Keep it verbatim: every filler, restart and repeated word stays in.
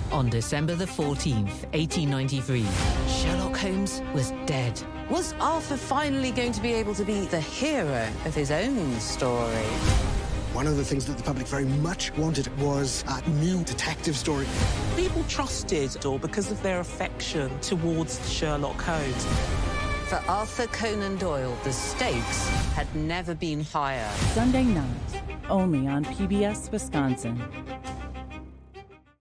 On December the fourteenth, eighteen ninety-three, Sherlock Holmes was dead. Was Arthur finally going to be able to be the hero of his own story? One of the things that the public very much wanted was a new detective story. People trusted Doyle because of their affection towards Sherlock Holmes. For Arthur Conan Doyle, the stakes had never been higher. Sunday night, only on P B S Wisconsin.